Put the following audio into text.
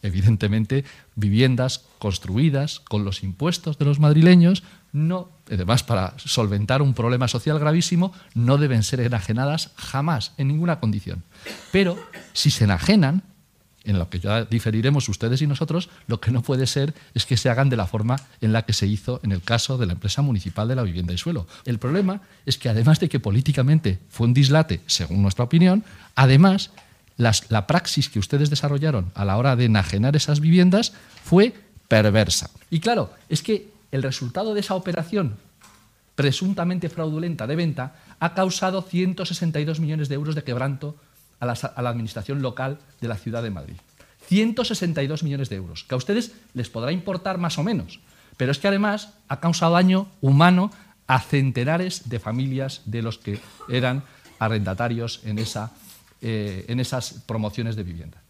evidentemente, viviendas construidas con los impuestos de los madrileños, no, además para solventar un problema social gravísimo, no deben ser enajenadas jamás, en ninguna condición. Pero si se enajenan, en lo que ya diferiremos ustedes y nosotros, lo que no puede ser es que se hagan de la forma en la que se hizo en el caso de la empresa municipal de la vivienda y suelo. El problema es que además de que políticamente fue un dislate, según nuestra opinión, además la praxis que ustedes desarrollaron a la hora de enajenar esas viviendas fue perversa. Y claro, es que el resultado de esa operación presuntamente fraudulenta de venta ha causado 162 millones de euros de quebranto a la administración local de la ciudad de Madrid. 162 millones de euros, que a ustedes les podrá importar más o menos, pero es que además ha causado daño humano a centenares de familias de los que eran arrendatarios en esas promociones de vivienda.